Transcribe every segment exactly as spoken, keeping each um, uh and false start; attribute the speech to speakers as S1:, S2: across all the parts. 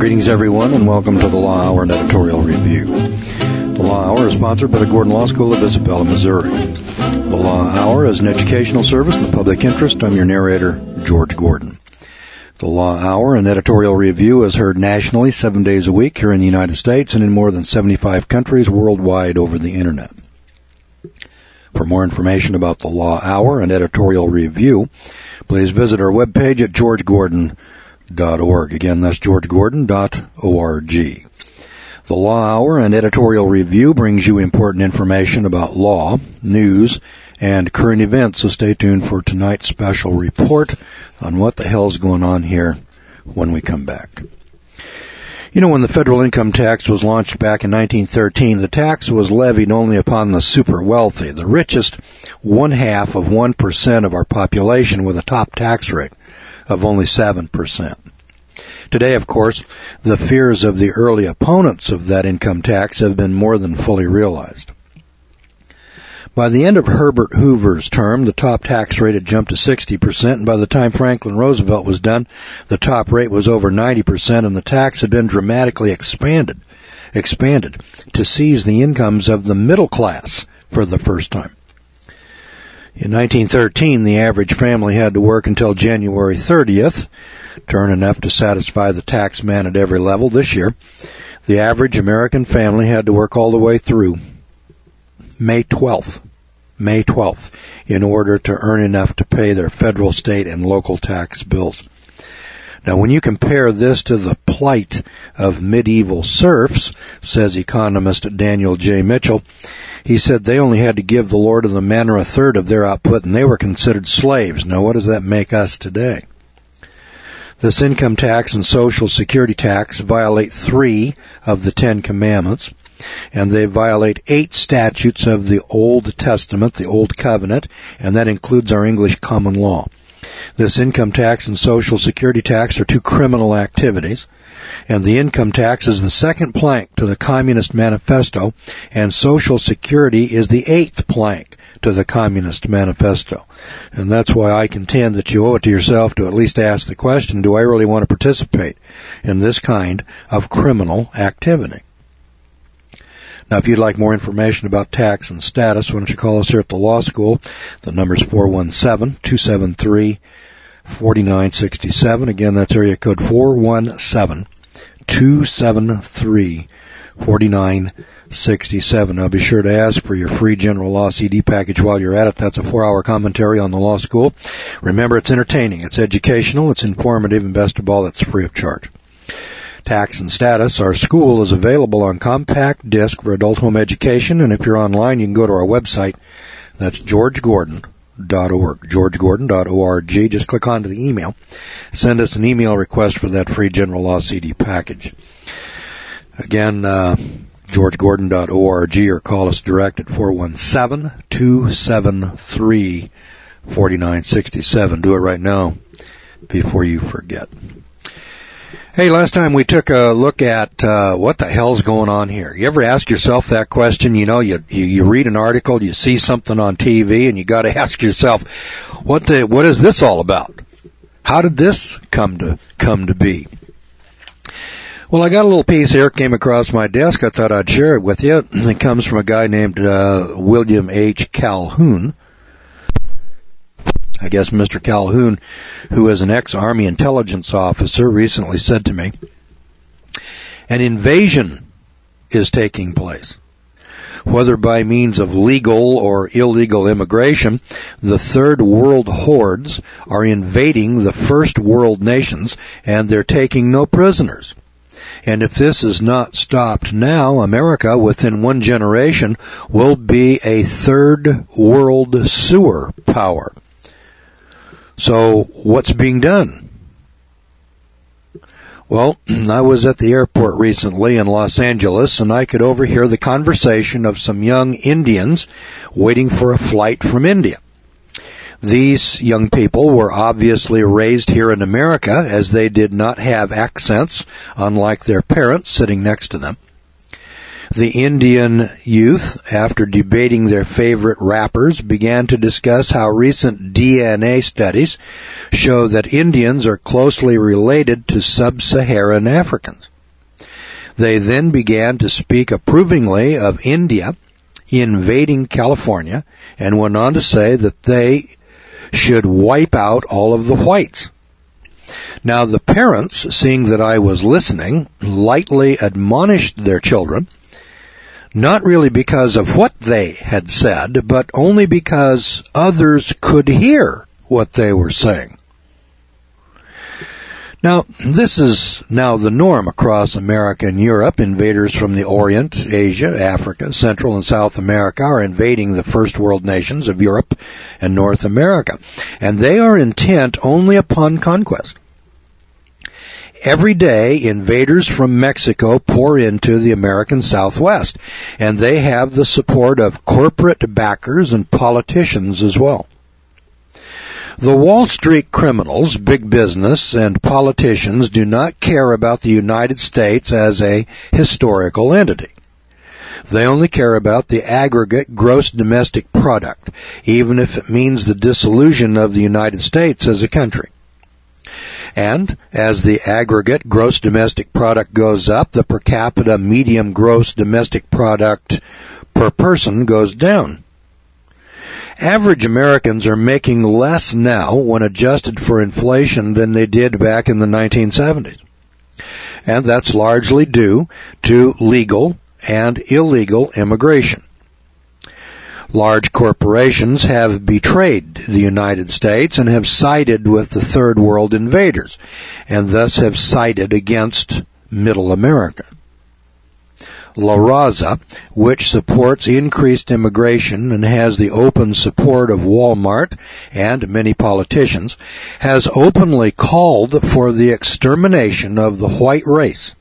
S1: Greetings, everyone, and welcome to the Law Hour and Editorial Review. The Law Hour is sponsored by the Gordon Law School of Isabella, Missouri. The Law Hour is an educational service in the public interest. I'm your narrator, George Gordon. The Law Hour and Editorial Review is heard nationally seven days a week here in the United States and in more than seventy-five countries worldwide over the Internet. For more information about the Law Hour and Editorial Review, please visit our webpage at george gordon dot org. Again, that's george gordon dot org. The Law Hour and Editorial Review brings you important information about law, news, and current events, so stay tuned for tonight's special report on what the hell's going on here when we come back. You know, when the federal income tax was launched back in nineteen thirteen, the tax was levied only upon the super wealthy, the richest one-half of one percent of our population, with a top tax rate of only seven percent. Today, of course, the fears of the early opponents of that income tax have been more than fully realized. By the end of Herbert Hoover's term, the top tax rate had jumped to sixty percent, and by the time Franklin Roosevelt was done, the top rate was over ninety percent, and the tax had been dramatically expanded, expanded to seize the incomes of the middle class for the first time. In nineteen thirteen, the average family had to work until January thirtieth to earn enough to satisfy the tax man at every level. This year, the average American family had to work all the way through May twelfth, May twelfth, in order to earn enough to pay their federal, state, and local tax bills. Now, when you compare this to the plight of medieval serfs, says economist Daniel J. Mitchell, he said they only had to give the lord of the manor a third of their output, and they were considered slaves. Now, what does that make us today? This income tax and Social Security tax violate three of the Ten Commandments, and they violate eight statutes of the Old Testament, the Old Covenant, and that includes our English common law. This income tax and Social Security tax are two criminal activities, and the income tax is the second plank to the Communist Manifesto, and Social Security is the eighth plank to the Communist Manifesto. And that's why I contend that you owe it to yourself to at least ask the question, do I really want to participate in this kind of criminal activity? Now, if you'd like more information about tax and status, why don't you call us here at the law school? The number's four one seven, two seven three, four nine six seven. Again, that's area code four one seven, two seven three, four nine six seven. Now, be sure to ask for your free general law C D package while you're at it. That's a four-hour commentary on the law school. Remember, it's entertaining, it's educational, it's informative, and best of all, it's free of charge. Tax and Status, our school, is available on compact disc for adult home education, and if you're online, you can go to our website. That's george gordon dot org, george gordon dot org. Just click onto the email. Send us an email request for that free general law C D package. Again, uh, george gordon dot org, or call us direct at four one seven, two seven three, four nine six seven. Do it right now before you forget. Hey, last time we took a look at uh, what the hell's going on here. You ever ask yourself that question? You know, you, you, you read an article, you see something on T V, and you got to ask yourself, what the, what is this all about? How did this come to come to be? Well, I got a little piece here, came across my desk. I thought I'd share it with you. It comes from a guy named uh, William H. Calhoun. I guess Mister Calhoun, who is an ex-Army intelligence officer, recently said to me, an invasion is taking place. Whether by means of legal or illegal immigration, the third world hordes are invading the first world nations, and they're taking no prisoners. And if this is not stopped now, America, within one generation, will be a third world sewer power. So what's being done? Well, I was at the airport recently in Los Angeles, and I could overhear the conversation of some young Indians waiting for a flight from India. These young people were obviously raised here in America, as they did not have accents, unlike their parents sitting next to them. The Indian youth, after debating their favorite rappers, began to discuss how recent D N A studies show that Indians are closely related to sub-Saharan Africans. They then began to speak approvingly of India invading California and went on to say that they should wipe out all of the whites. Now the parents, seeing that I was listening, lightly admonished their children, not really because of what they had said, but only because others could hear what they were saying. Now, this is now the norm across America and Europe. Invaders from the Orient, Asia, Africa, Central and South America are invading the first world nations of Europe and North America, and they are intent only upon conquest. Every day, invaders from Mexico pour into the American Southwest, and they have the support of corporate backers and politicians as well. The Wall Street criminals, big business, and politicians do not care about the United States as a historical entity. They only care about the aggregate gross domestic product, even if it means the dissolution of the United States as a country. And as the aggregate gross domestic product goes up, the per capita median gross domestic product per person goes down. Average Americans are making less now when adjusted for inflation than they did back in the nineteen seventies. And that's largely due to legal and illegal immigration. Large corporations have betrayed the United States and have sided with the Third World invaders, and thus have sided against Middle America. La Raza, which supports increased immigration and has the open support of Walmart and many politicians, has openly called for the extermination of the white race.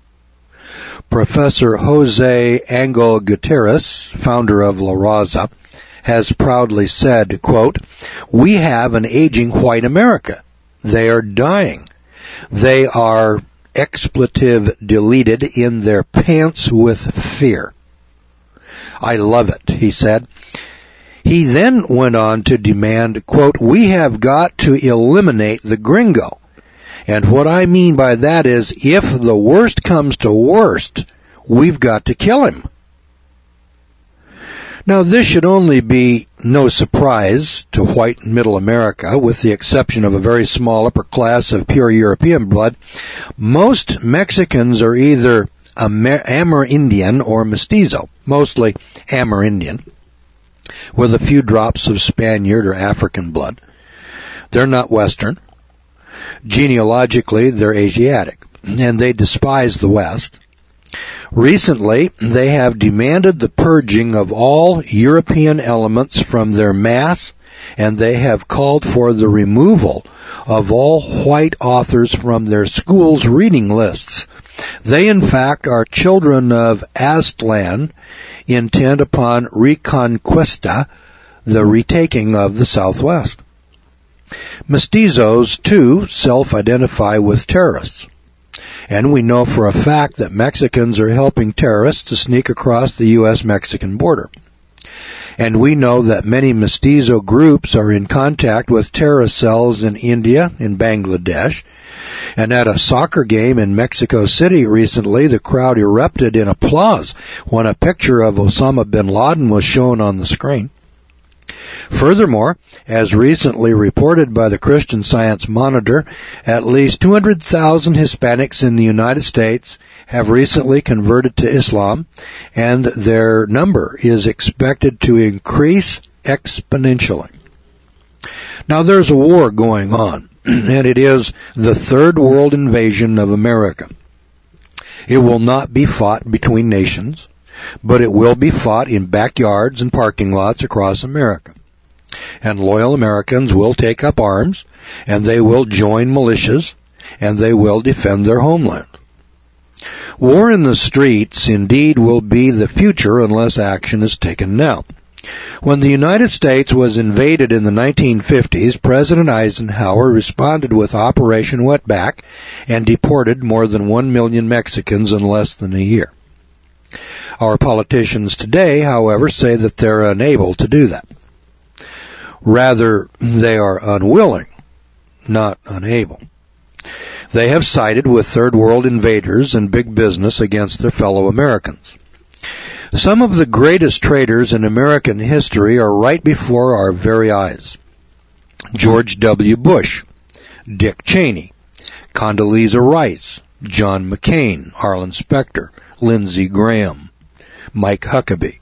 S1: Professor Jose Angel Gutierrez, founder of La Raza, has proudly said, quote, "We have an aging white America. They are dying. They are expletive deleted in their pants with fear." I love it, he said. He then went on to demand, quote, "We have got to eliminate the gringo. And what I mean by that is, if the worst comes to worst, we've got to kill him." Now, this should only be no surprise to white middle America, with the exception of a very small upper class of pure European blood. Most Mexicans are either Amerindian or mestizo, mostly Amerindian, with a few drops of Spaniard or African blood. They're not Western. Genealogically, they're Asiatic, and they despise the West. Recently, they have demanded the purging of all European elements from their mass, and they have called for the removal of all white authors from their schools' reading lists. They, in fact, are children of Aztlan, intent upon reconquista, the retaking of the Southwest. Mestizos, too, self-identify with terrorists. And we know for a fact that Mexicans are helping terrorists to sneak across the U S Mexican border. And we know that many mestizo groups are in contact with terrorist cells in India, in Bangladesh. And at a soccer game in Mexico City recently, the crowd erupted in applause when a picture of Osama bin Laden was shown on the screen. Furthermore, as recently reported by the Christian Science Monitor, at least two hundred thousand Hispanics in the United States have recently converted to Islam, and their number is expected to increase exponentially. Now, there's a war going on, and it is the Third World invasion of America. It will not be fought between nations, but it will be fought in backyards and parking lots across America. And loyal Americans will take up arms, and they will join militias, and they will defend their homeland. War in the streets indeed will be the future unless action is taken now. When the United States was invaded in the nineteen fifties, President Eisenhower responded with Operation Wetback and deported more than one million Mexicans in less than a year. Our politicians today, however, say that they're unable to do that. Rather, they are unwilling, not unable. They have sided with third world invaders and big business against their fellow Americans. Some of the greatest traitors in American history are right before our very eyes. George W. Bush, Dick Cheney, Condoleezza Rice, John McCain, Arlen Specter, Lindsey Graham, Mike Huckabee.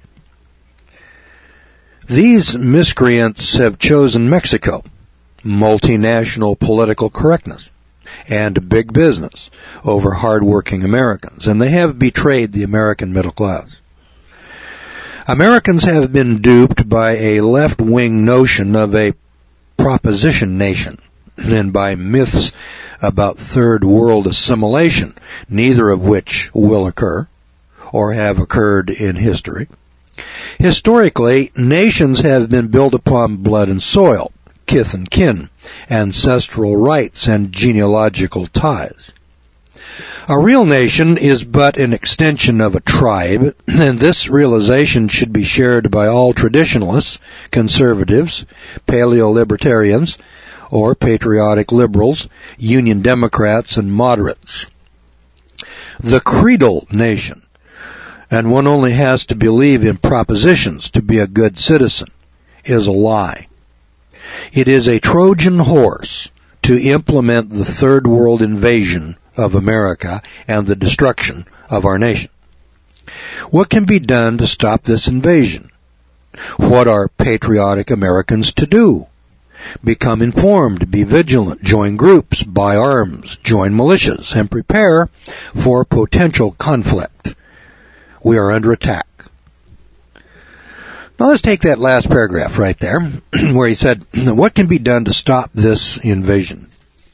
S1: These miscreants have chosen Mexico, multinational political correctness, and big business over hard-working Americans, and they have betrayed the American middle class. Americans have been duped by a left-wing notion of a proposition nation and by myths about third world assimilation, neither of which will occur or have occurred in history. Historically, nations have been built upon blood and soil, kith and kin, ancestral rights, and genealogical ties. A real nation is but an extension of a tribe, and this realization should be shared by all traditionalists, conservatives, paleo-libertarians, or patriotic liberals, union Democrats, and moderates. The creedal nation, and one only has to believe in propositions to be a good citizen, is a lie. It is a Trojan horse to implement the third world invasion of America and the destruction of our nation. What can be done to stop this invasion? What are patriotic Americans to do? Become informed, be vigilant, join groups, buy arms, join militias, and prepare for potential conflict. We are under attack. Now let's take that last paragraph right there, where he said, what can be done to stop this invasion?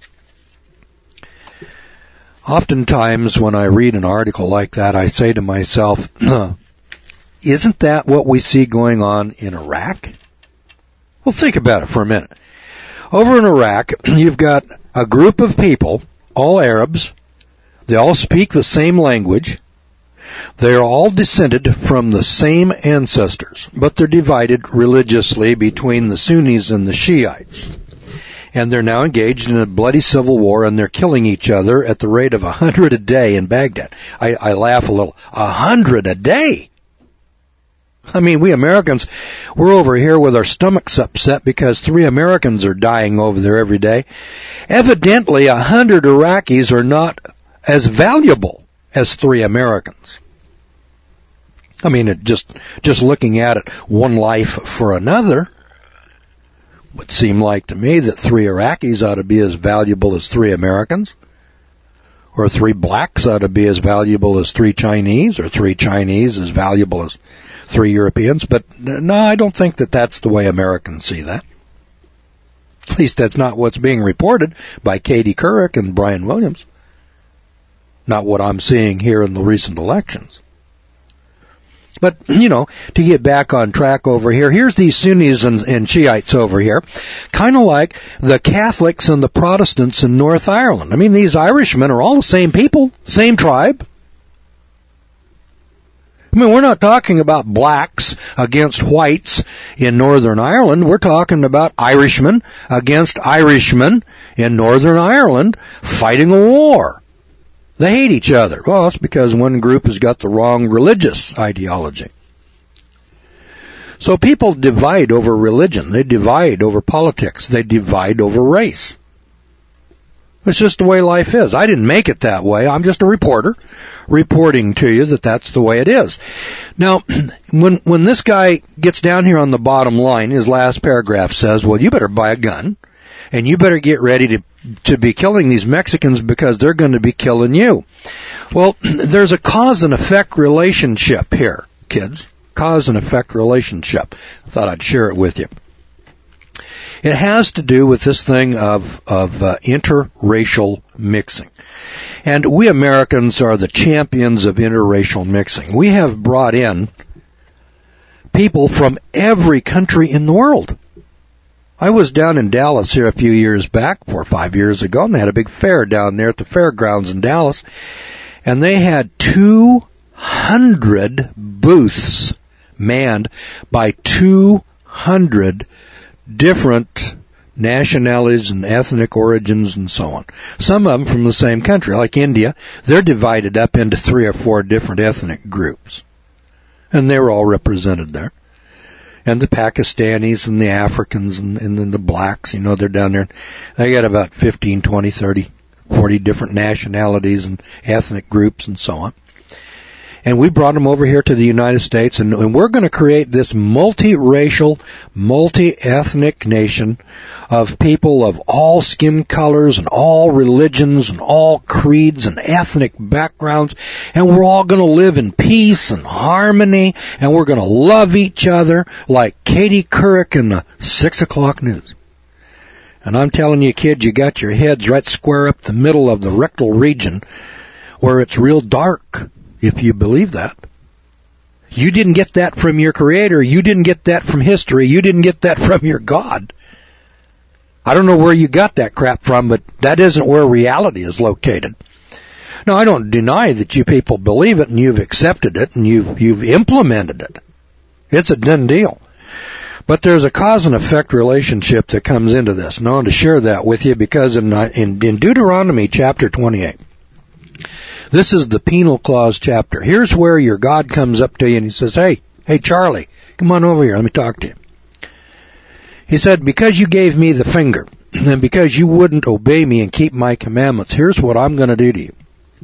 S1: Oftentimes when I read an article like that, I say to myself, isn't that what we see going on in Iraq? Well, think about it for a minute. Over in Iraq, you've got a group of people, all Arabs. They all speak the same language. They are all descended from the same ancestors, but they're divided religiously between the Sunnis and the Shiites. And they're now engaged in a bloody civil war, and they're killing each other at the rate of a hundred a day in Baghdad. I, I laugh a little. A hundred a day! I mean, we Americans, we're over here with our stomachs upset because three Americans are dying over there every day. Evidently, a hundred Iraqis are not as valuable as three Americans. I mean, it just just looking at it, one life for another, would seem like to me that three Iraqis ought to be as valuable as three Americans, or three blacks ought to be as valuable as three Chinese, or three Chinese as valuable as three Europeans. But no, I don't think that that's the way Americans see that. At least that's not what's being reported by Katie Couric and Brian Williams. Not what I'm seeing here in the recent elections. But, you know, to get back on track over here, here's these Sunnis and, and Shiites over here, kind of like the Catholics and the Protestants in North Ireland. I mean, these Irishmen are all the same people, same tribe. I mean, we're not talking about blacks against whites in Northern Ireland. We're talking about Irishmen against Irishmen in Northern Ireland fighting a war. They hate each other. Well, it's because one group has got the wrong religious ideology. So people divide over religion. They divide over politics. They divide over race. It's just the way life is. I didn't make it that way. I'm just a reporter reporting to you that that's the way it is. Now, when when this guy gets down here on the bottom line, his last paragraph says, well, you better buy a gun, and you better get ready to to be killing these Mexicans because they're going to be killing you. Well, there's a cause and effect relationship here, kids. Cause and effect relationship. I thought I'd share it with you. It has to do with this thing of, of uh, interracial mixing. And we Americans are the champions of interracial mixing. We have brought in people from every country in the world. I was down in Dallas here a few years back, four or five years ago, and they had a big fair down there at the fairgrounds in Dallas. And they had two hundred booths manned by two hundred different nationalities and ethnic origins and so on. Some of them from the same country, like India. They're divided up into three or four different ethnic groups. And they're all represented there. And the Pakistanis and the Africans and, and then the blacks, you know, they're down there. They got about fifteen, twenty, thirty, forty different nationalities and ethnic groups and so on. And we brought them over here to the United States, and, and we're going to create this multiracial, multi-ethnic nation of people of all skin colors and all religions and all creeds and ethnic backgrounds, and we're all going to live in peace and harmony, and we're going to love each other like Katie Couric in the six o'clock news. And I'm telling you, kids, you got your heads right square up the middle of the rectal region where it's real dark. If you believe that. You didn't get that from your Creator. You didn't get that from history. You didn't get that from your God. I don't know where you got that crap from, but that isn't where reality is located. Now, I don't deny that you people believe it and you've accepted it and you've, you've implemented it. It's a done deal. But there's a cause and effect relationship that comes into this. And I want to share that with you because in, in, in Deuteronomy chapter twenty-eight, this is the penal clause chapter. Here's where your God comes up to you and he says, hey, hey Charlie, come on over here, let me talk to you. He said, because you gave me the finger, and because you wouldn't obey me and keep my commandments, here's what I'm going to do to you.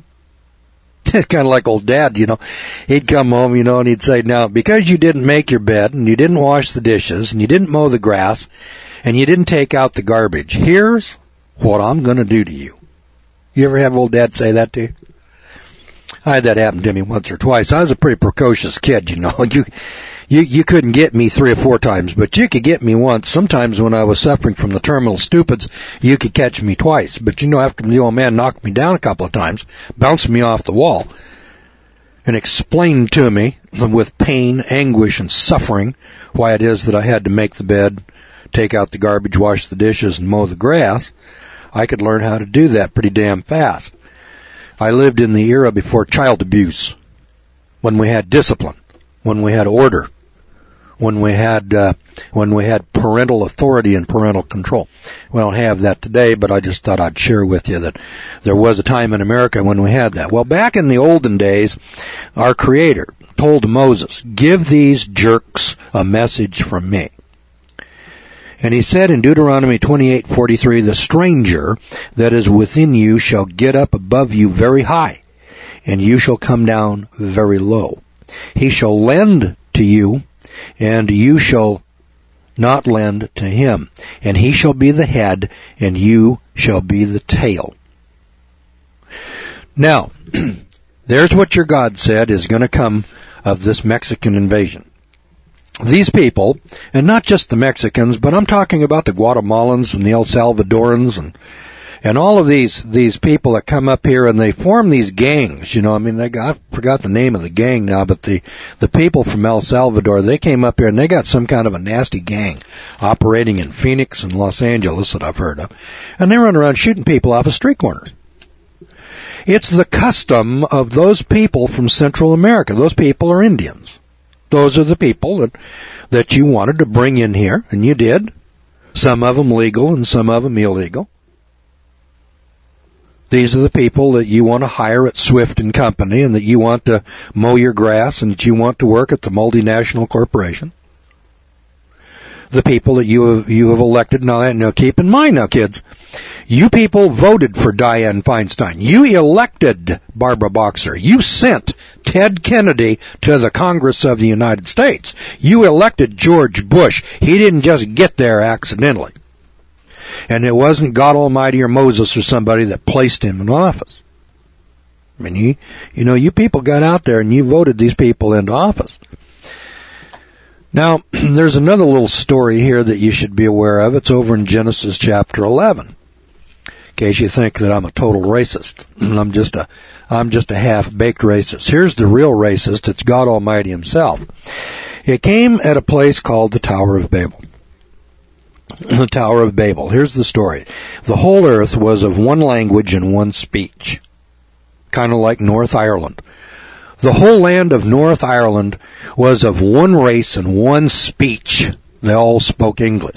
S1: It's kind of like old Dad, you know. He'd come home, you know, and he'd say, now, because you didn't make your bed, and you didn't wash the dishes, and you didn't mow the grass, and you didn't take out the garbage, here's what I'm going to do to you. You ever have old Dad say that to you? I had that happen to me once or twice. I was a pretty precocious kid, you know. You, you, you couldn't get me three or four times, but you could get me once. Sometimes when I was suffering from the terminal stupids, you could catch me twice. But you know, after the old man knocked me down a couple of times, bounced me off the wall, and explained to me with pain, anguish, and suffering why it is that I had to make the bed, take out the garbage, wash the dishes, and mow the grass, I could learn how to do that pretty damn fast. I lived in the era before child abuse, when we had discipline, when we had order, when we had uh, when we had parental authority and parental control. We don't have that today, but I just thought I'd share with you that there was a time in America when we had that. Well, back in the olden days, our Creator told Moses, give these jerks a message from me. And he said in Deuteronomy twenty-eight forty-three, the stranger that is within you shall get up above you very high, and you shall come down very low. He shall lend to you, and you shall not lend to him. And he shall be the head, and you shall be the tail. Now, there's what your God said is going to come of this Mexican invasion. These people, and not just the Mexicans, but I'm talking about the Guatemalans and the El Salvadorans and and all of these these people that come up here and they form these gangs. You know, I mean, they got, I forgot the name of the gang now, but the the people from El Salvador, they came up here and they got some kind of a nasty gang operating in Phoenix and Los Angeles that I've heard of, and they run around shooting people off of street corners. It's the custom of those people from Central America. Those people are Indians. Those are the people that, that you wanted to bring in here, and you did. Some of them legal and some of them illegal. These are the people that you want to hire at Swift and Company and that you want to mow your grass and that you want to work at the multinational corporation. The people that you have, you have elected. Now, now, keep in mind now, kids, you people voted for Dianne Feinstein. You elected Barbara Boxer. You sent Ted Kennedy to the Congress of the United States. You elected George Bush. He didn't just get there accidentally. And it wasn't God Almighty or Moses or somebody that placed him in office. I mean, you, you know, you people got out there and you voted these people into office. Now, there's another little story here that you should be aware of. It's over in Genesis chapter eleven. In case you think that I'm a total racist. I'm just a, I'm just a half-baked racist. Here's the real racist. It's God Almighty himself. It came at a place called the Tower of Babel. The Tower of Babel. Here's the story. The whole earth was of one language and one speech. Kind of like North Ireland. The whole land of North Ireland was of one race and one speech. They all spoke English.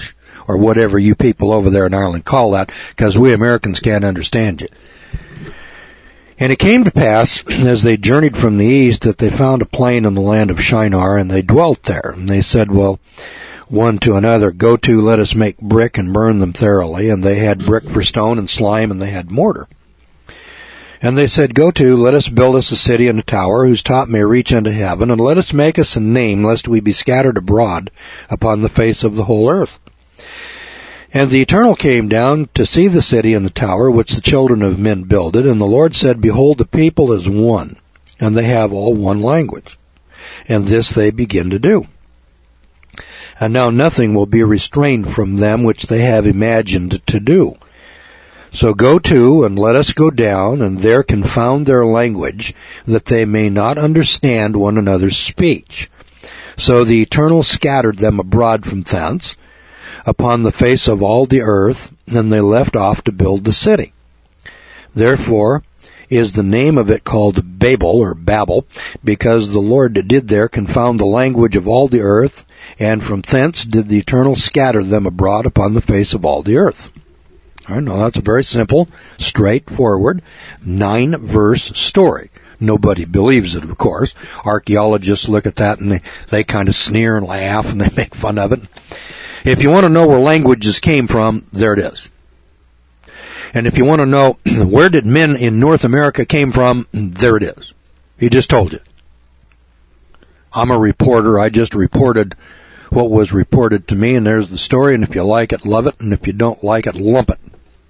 S1: or whatever you people over there in Ireland call that, because we Americans can't understand you. And it came to pass, as they journeyed from the east, that they found a plain in the land of Shinar, and they dwelt there. And they said, well, one to another, go to, let us make brick and burn them thoroughly. And they had brick for stone and slime, and they had mortar. And they said, go to, let us build us a city and a tower, whose top may reach unto heaven, and let us make us a name, lest we be scattered abroad upon the face of the whole earth. And the Eternal came down to see the city and the tower, which the children of men builded. And the Lord said, behold, the people is one, and they have all one language. And this they begin to do. And now nothing will be restrained from them which they have imagined to do. So go to, and let us go down, and there confound their language, that they may not understand one another's speech. So the Eternal scattered them abroad from thence, upon the face of all the earth, and they left off to build the city. Therefore is the name of it called Babel, or Babel, because the Lord did there confound the language of all the earth, and from thence did the Eternal scatter them abroad upon the face of all the earth. All right, now that's a very simple, straightforward, nine-verse story. Nobody believes it, of course. Archaeologists look at that and they, they kind of sneer and laugh and they make fun of it. If you want to know where languages came from, there it is. And if you want to know where did men in North America came from, there it is. He just told you. I'm a reporter. I just reported what was reported to me, and there's the story. And if you like it, love it. And if you don't like it, lump it.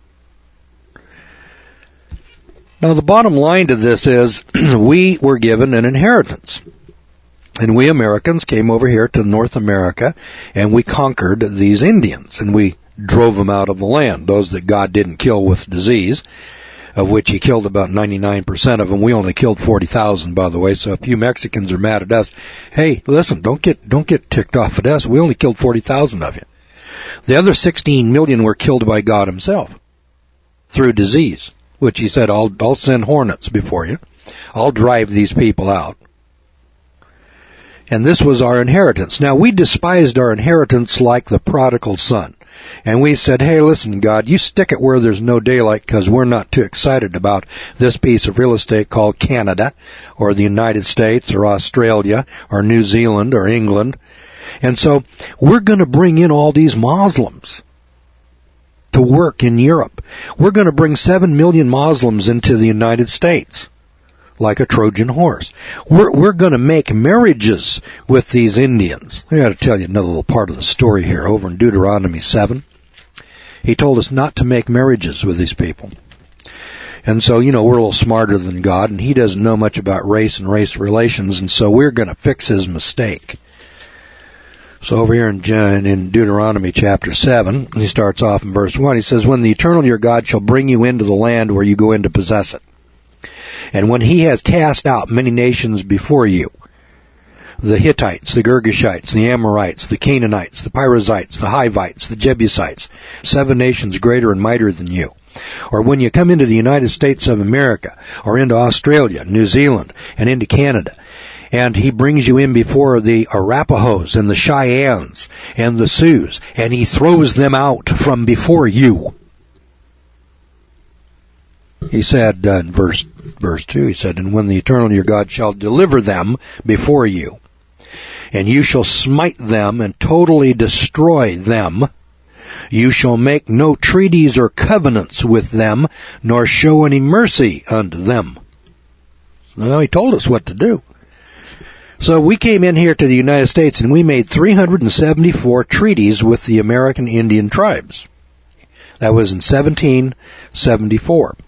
S1: Now, the bottom line to this is we were given an inheritance. And we Americans came over here to North America, and we conquered these Indians, and we drove them out of the land, those that God didn't kill with disease, of which he killed about ninety-nine percent of them. We only killed forty thousand, by the way, so if you Mexicans are mad at us, hey, listen, don't get don't get ticked off at us. We only killed forty thousand of you. The other sixteen million were killed by God himself through disease, which he said, I'll, I'll send hornets before you. I'll drive these people out. And this was our inheritance. Now, we despised our inheritance like the prodigal son. And we said, hey, listen, God, you stick it where there's no daylight because we're not too excited about this piece of real estate called Canada or the United States or Australia or New Zealand or England. And so we're going to bring in all these Muslims to work in Europe. We're going to bring seven million Muslims into the United States, like a Trojan horse. We're, we're going to make marriages with these Indians. I got to tell you another little part of the story here. Over in Deuteronomy seven, he told us not to make marriages with these people. And so, you know, we're a little smarter than God, and he doesn't know much about race and race relations, and so we're going to fix his mistake. So over here in, in Deuteronomy chapter seven, he starts off in verse one. He says, when the Eternal your God shall bring you into the land where you go in to possess it, and when he has cast out many nations before you, the Hittites, the Girgashites, the Amorites, the Canaanites, the Perizzites, the Hivites, the Jebusites, seven nations greater and mightier than you. Or when you come into the United States of America, or into Australia, New Zealand, and into Canada, and he brings you in before the Arapahoes and the Cheyennes and the Sioux, and he throws them out from before you. He said uh, in verse verse two, he said, and when the Eternal your God shall deliver them before you, and you shall smite them and totally destroy them, you shall make no treaties or covenants with them, nor show any mercy unto them. So now he told us what to do. So we came in here to the United States and we made three hundred seventy-four treaties with the American Indian tribes. That was in seventeen seventy-four.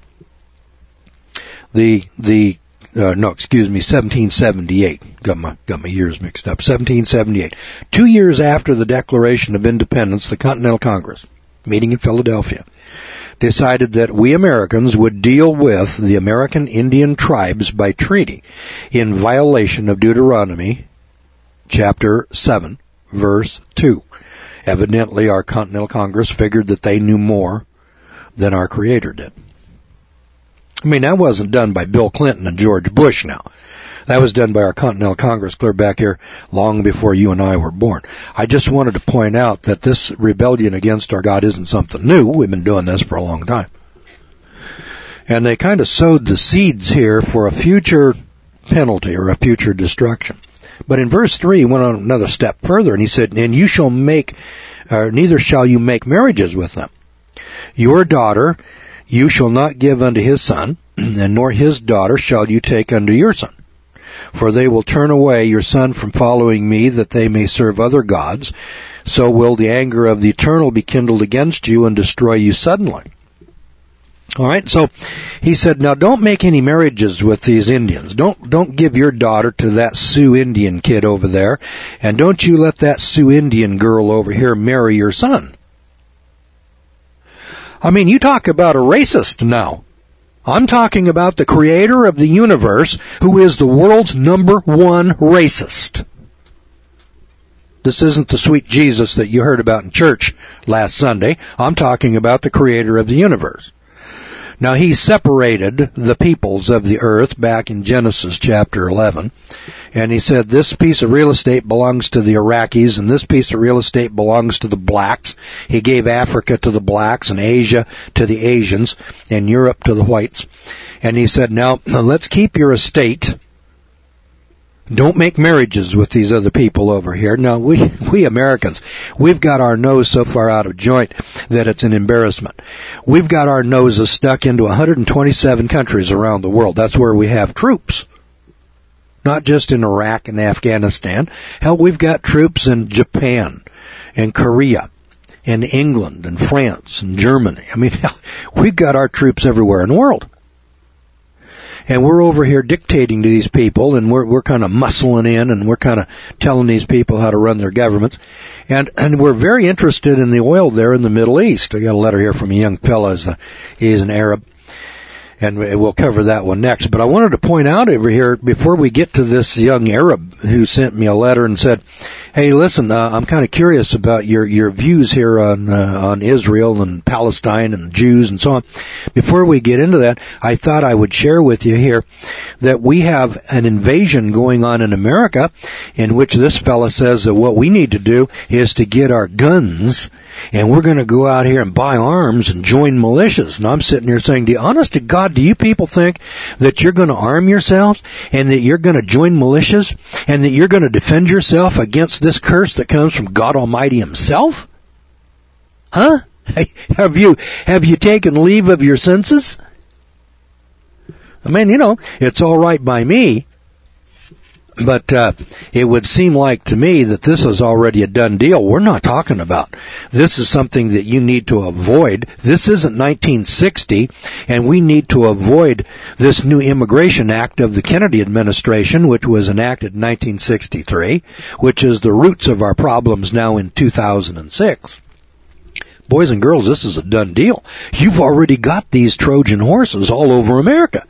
S1: The, the, uh, no, excuse me, seventeen seventy-eight. Got my, got my years mixed up. seventeen seventy-eight. Two years after the Declaration of Independence, the Continental Congress, meeting in Philadelphia, decided that we Americans would deal with the American Indian tribes by treaty in violation of Deuteronomy chapter seven, verse two. Evidently, our Continental Congress figured that they knew more than our Creator did. I mean, that wasn't done by Bill Clinton and George Bush now. That was done by our Continental Congress clear back here long before you and I were born. I just wanted to point out that this rebellion against our God isn't something new. We've been doing this for a long time. And they kind of sowed the seeds here for a future penalty or a future destruction. But in verse three, he went on another step further, and he said, and you shall make, or neither shall you make marriages with them. Your daughter you shall not give unto his son, and nor his daughter shall you take unto your son. For they will turn away your son from following me, that they may serve other gods. So will the anger of the Eternal be kindled against you and destroy you suddenly. All right, so he said, now don't make any marriages with these Indians. Don't don't give your daughter to that Sioux Indian kid over there, and don't you let that Sioux Indian girl over here marry your son. I mean, you talk about a racist now. I'm talking about the creator of the universe, who is the world's number one racist. This isn't the sweet Jesus that you heard about in church last Sunday. I'm talking about the creator of the universe. Now, he separated the peoples of the earth back in Genesis chapter eleven, and he said this piece of real estate belongs to the Iraqis, and this piece of real estate belongs to the blacks. He gave Africa to the blacks, and Asia to the Asians, and Europe to the whites. And he said, now, let's keep your estate. Don't make marriages with these other people over here. Now, we, we Americans, we've got our nose so far out of joint that it's an embarrassment. We've got our noses stuck into one hundred twenty-seven countries around the world. That's where we have troops. Not just in Iraq and Afghanistan. Hell, we've got troops in Japan and Korea and England and France and Germany. I mean, hell, we've got our troops everywhere in the world. And we're over here dictating to these people, and we're we're kind of muscling in, and we're kind of telling these people how to run their governments. And and we're very interested in the oil there in the Middle East. I got a letter here from a young fellow. He's an Arab, and we'll cover that one next. But I wanted to point out over here, before we get to this young Arab who sent me a letter and said, hey, listen, uh, I'm kind of curious about your, your views here on uh, on Israel and Palestine and Jews and so on. Before we get into that, I thought I would share with you here that we have an invasion going on in America, in which this fella says that what we need to do is to get our guns, and we're going to go out here and buy arms and join militias. And I'm sitting here saying, do you, honest to God, do you people think that you're going to arm yourselves and that you're going to join militias and that you're going to defend yourself against this curse that comes from God Almighty himself? Huh? Have you, have you taken leave of your senses? I mean, you know, it's all right by me. But uh, it would seem like to me that this is already a done deal. We're not talking about. This is something that you need to avoid. This isn't nineteen sixty, and we need to avoid this new Immigration Act of the Kennedy administration, which was enacted in nineteen sixty-three, which is the roots of our problems now in two thousand six. Boys and girls, this is a done deal. You've already got these Trojan horses all over America.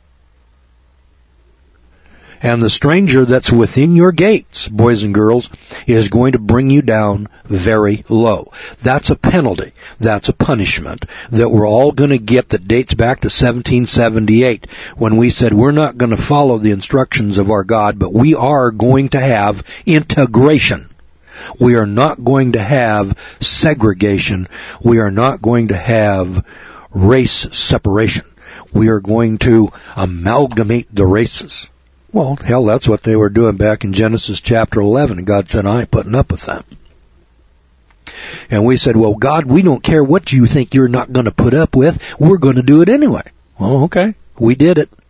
S1: And the stranger that's within your gates, boys and girls, is going to bring you down very low. That's a penalty. That's a punishment that we're all going to get that dates back to seventeen seventy-eight, when we said we're not going to follow the instructions of our God, but we are going to have integration. We are not going to have segregation. We are not going to have race separation. We are going to amalgamate the races. Well, hell, that's what they were doing back in Genesis chapter eleven, and God said, I ain't putting up with that. And we said, well, God, we don't care what you think you're not going to put up with. We're going to do it anyway. Well, okay, we did it.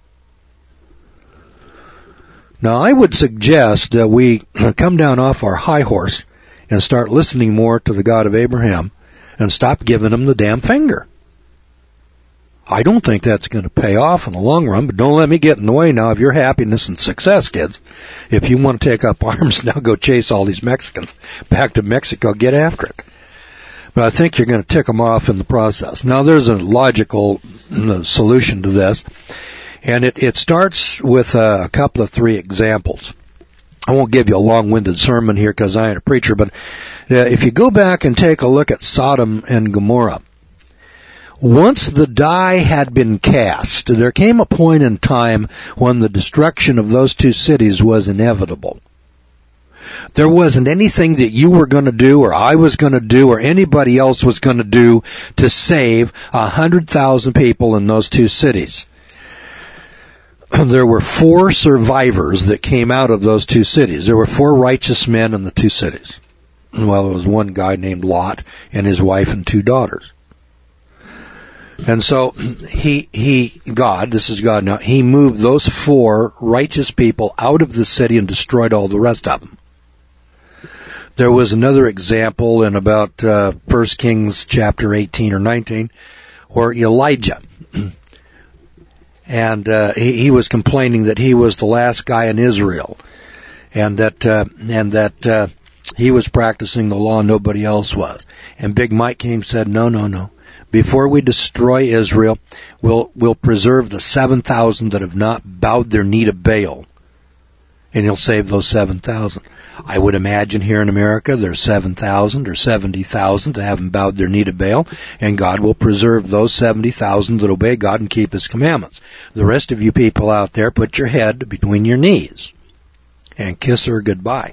S1: Now, I would suggest that we come down off our high horse and start listening more to the God of Abraham and stop giving him the damn finger. I don't think that's going to pay off in the long run, but don't let me get in the way now of your happiness and success, kids. If you want to take up arms now, go chase all these Mexicans back to Mexico, get after it. But I think you're going to tick them off in the process. Now, there's a logical solution to this, and it, it starts with a couple of three examples. I won't give you a long-winded sermon here because I ain't a preacher, but uh, if you go back and take a look at Sodom and Gomorrah, Once the die had been cast, there came a point in time when the destruction of those two cities was inevitable. There wasn't anything that you were going to do or I was going to do or anybody else was going to do to save a hundred thousand people in those two cities. There were four survivors that came out of those two cities. There were four righteous men in the two cities. Well, it was one guy named Lot and his wife and two daughters. And so he, he, God, this is God now, he moved those four righteous people out of the city and destroyed all the rest of them. There was another example in about uh, First Kings chapter eighteen or nineteen where Elijah, and uh, he, he was complaining that he was the last guy in Israel, and that uh, and that uh, he was practicing the law and nobody else was. And Big Mike came and said, no, no, no. Before we destroy Israel, we'll, we'll preserve the seven thousand that have not bowed their knee to Baal. And he'll save those seven thousand. I would imagine here in America there's seven thousand or seventy thousand that haven't bowed their knee to Baal, and God will preserve those seventy thousand that obey God and keep His commandments. The rest of you people out there, put your head between your knees and kiss her goodbye.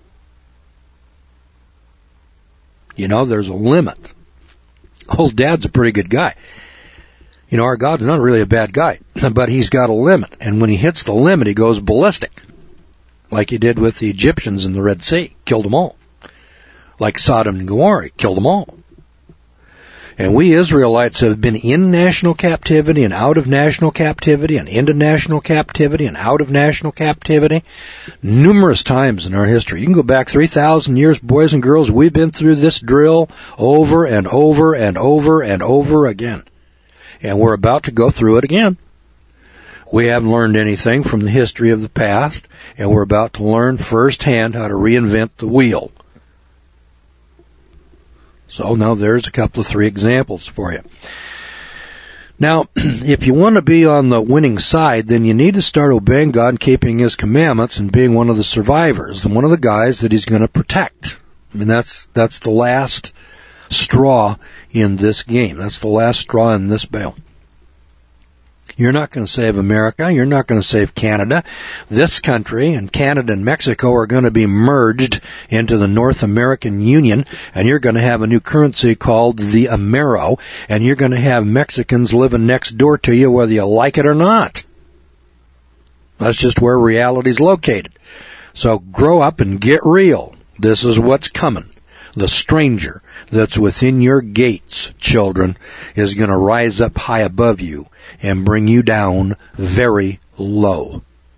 S1: You know, there's a limit. Old Dad's a pretty good guy. You know, our God's not really a bad guy, but He's got a limit. And when He hits the limit, He goes ballistic. Like He did with the Egyptians in the Red Sea. Killed them all. Like Sodom and Gomorrah. Killed them all. And we Israelites have been in national captivity and out of national captivity and into national captivity and out of national captivity numerous times in our history. You can go back three thousand years, boys and girls. We've been through this drill over and over and over and over again. And we're about to go through it again. We haven't learned anything from the history of the past, and we're about to learn firsthand how to reinvent the wheel. So now there's a couple of three examples for you. Now, if you want to be on the winning side, then you need to start obeying God and keeping His commandments and being one of the survivors, one of the guys that He's going to protect. I mean, that's that's the last straw in this game. That's the last straw in this bale. You're not going to save America. You're not going to save Canada. This country and Canada and Mexico are going to be merged into the North American Union, and you're going to have a new currency called the Amero, and you're going to have Mexicans living next door to you whether you like it or not. That's just where reality's located. So grow up and get real. This is what's coming. The stranger that's within your gates, children, is going to rise up high above you and bring you down very low.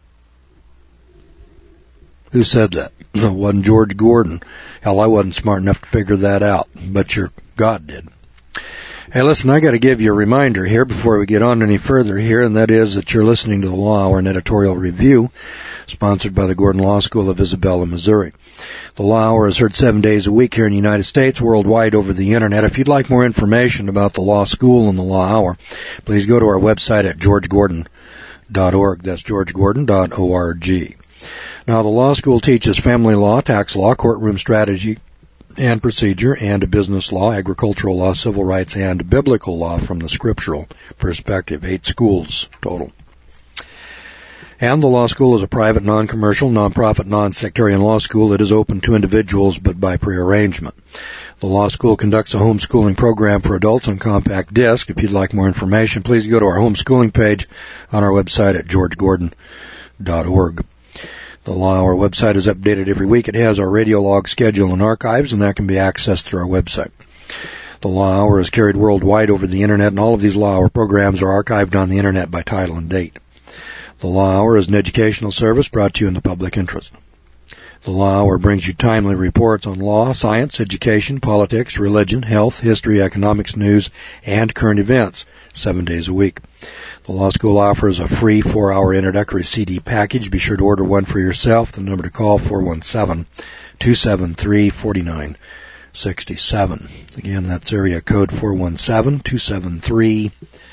S1: Who said that? It wasn't George Gordon. Hell, I wasn't smart enough to figure that out, but your God did. Hey, listen, I got to give you a reminder here before we get on any further here, and that is that you're listening to the Law Hour and Editorial Review, sponsored by the Gordon Law School of Isabella, Missouri. The Law Hour is heard seven days a week here in the United States, worldwide over the Internet. If you'd like more information about the Law School and the Law Hour, please go to our website at george gordon dot org. That's george gordon dot org. Now, the Law School teaches family law, tax law, courtroom strategy and procedure, and business law, agricultural law, civil rights, and biblical law from the scriptural perspective. Eight schools total. And the law school is a private, non-commercial, non-profit, non-sectarian law school that is open to individuals but by prearrangement. The law school conducts a homeschooling program for adults on compact disc. If you'd like more information, please go to our homeschooling page on our website at george gordon dot org. The Law Hour website is updated every week. It has our radio log schedule and archives, and that can be accessed through our website. The Law Hour is carried worldwide over the Internet, and all of these Law Hour programs are archived on the Internet by title and date. The Law Hour is an educational service brought to you in the public interest. The Law Hour brings you timely reports on law, science, education, politics, religion, health, history, economics, news, and current events, seven days a week. The Law School offers a free four-hour introductory C D package. Be sure to order one for yourself. The number to call, four one seven, two seven three, four nine six seven. Again, that's area code four one seven, two seven three,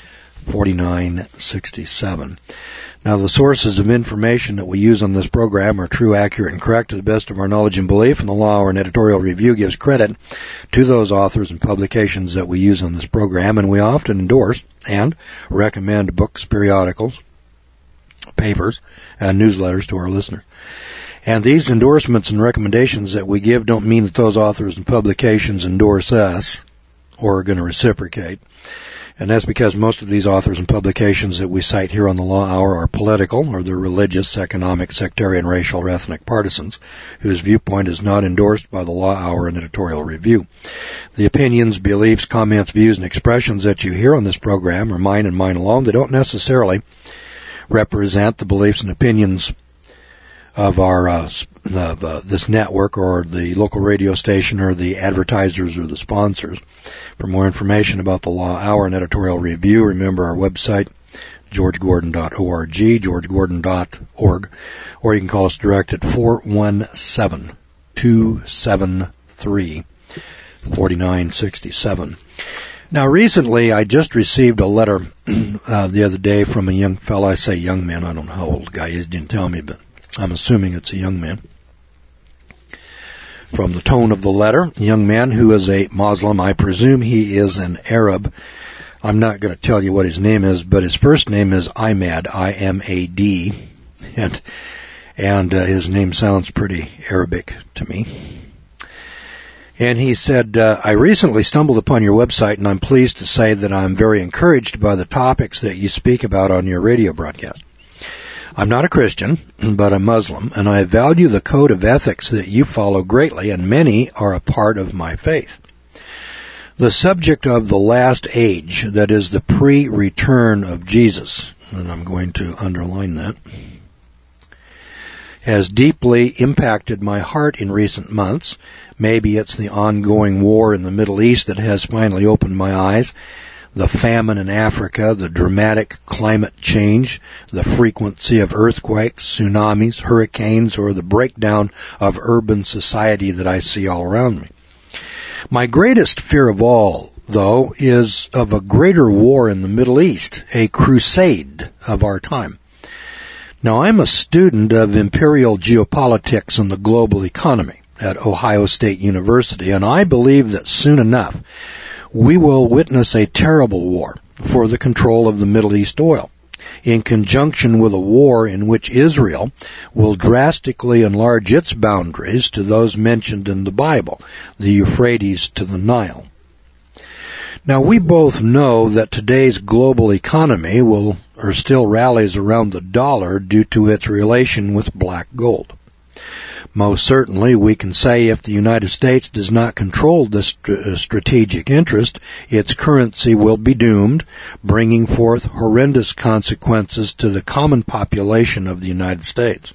S1: forty-nine sixty-seven. Now, the sources of information that we use on this program are true, accurate, and correct to the best of our knowledge and belief, and the Law Hour and Editorial Review gives credit to those authors and publications that we use on this program, and we often endorse and recommend books, periodicals, papers, and newsletters to our listeners. And these endorsements and recommendations that we give don't mean that those authors and publications endorse us or are going to reciprocate. And that's because most of these authors and publications that we cite here on the Law Hour are political, or they're religious, economic, sectarian, racial, or ethnic partisans, whose viewpoint is not endorsed by the Law Hour and Editorial Review. The opinions, beliefs, comments, views, and expressions that you hear on this program are mine and mine alone. They don't necessarily represent the beliefs and opinions of our uh, of uh, this network or the local radio station or the advertisers or the sponsors. For more information about the Law Hour and Editorial Review, remember our website, george gordon dot org, george gordon dot org, or you can call us direct at four one seven, two seven three, four nine six seven. Now, recently, I just received a letter uh, the other day from a young fellow. I say young man, I don't know how old the guy is, didn't tell me, but I'm assuming it's a young man. From the tone of the letter, a young man who is a Muslim. I presume he is an Arab. I'm not going to tell you what his name is, but his first name is Imad, I M A D, and and uh, his name sounds pretty Arabic to me. And he said, uh, I recently stumbled upon your website, and I'm pleased to say that I'm very encouraged by the topics that you speak about on your radio broadcast. I'm not a Christian, but a Muslim, and I value the code of ethics that you follow greatly, and many are a part of my faith. The subject of the last age, that is the pre-return of Jesus, and I'm going to underline that, has deeply impacted my heart in recent months. Maybe it's the ongoing war in the Middle East that has finally opened my eyes. The famine in Africa, the dramatic climate change, the frequency of earthquakes, tsunamis, hurricanes, or the breakdown of urban society that I see all around me. My greatest fear of all, though, is of a greater war in the Middle East, a crusade of our time. Now, I'm a student of imperial geopolitics and the global economy at Ohio State University, and I believe that soon enough we will witness a terrible war for the control of the Middle East oil, in conjunction with a war in which Israel will drastically enlarge its boundaries to those mentioned in the Bible, the Euphrates to the Nile. Now, we both know that today's global economy will or still rallies around the dollar due to its relation with black gold. Most certainly, we can say if the United States does not control this st- strategic interest, its currency will be doomed, bringing forth horrendous consequences to the common population of the United States.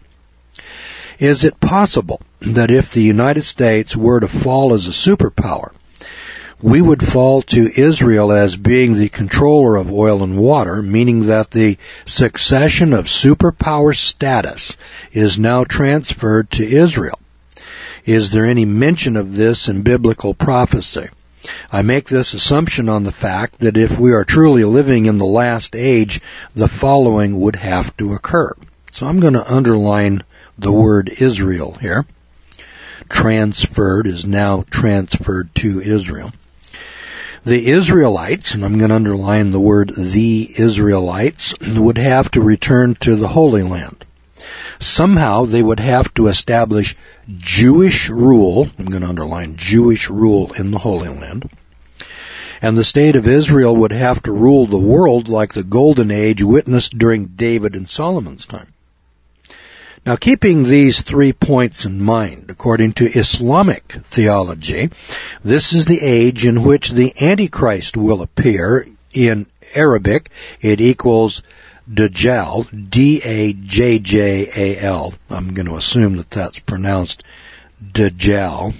S1: Is it possible that if the United States were to fall as a superpower, we would fall to Israel as being the controller of oil and water, meaning that the succession of superpower status is now transferred to Israel? Is there any mention of this in biblical prophecy? I make this assumption on the fact that if we are truly living in the last age, the following would have to occur. So I'm going to underline the word Israel here. Transferred is now transferred to Israel. The Israelites, and I'm going to underline the word the Israelites, would have to return to the Holy Land. Somehow they would have to establish Jewish rule, I'm going to underline Jewish rule in the Holy Land, and the state of Israel would have to rule the world like the Golden Age witnessed during David and Solomon's time. Now, keeping these three points in mind, according to Islamic theology, this is the age in which the Antichrist will appear. In Arabic, it equals Dajjal, D A J J A L. I'm going to assume that that's pronounced Dajjal.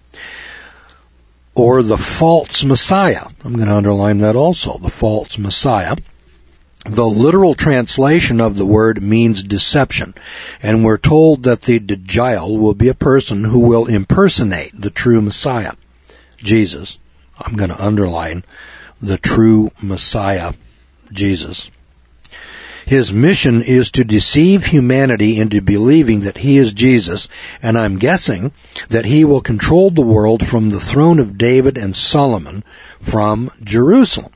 S1: Or the false Messiah. I'm going to underline that also, the false Messiah. The literal translation of the word means deception, and we're told that the Dajjal will be a person who will impersonate the true Messiah, Jesus. I'm going to underline the true Messiah, Jesus. His mission is to deceive humanity into believing that he is Jesus, and I'm guessing that he will control the world from the throne of David and Solomon from Jerusalem.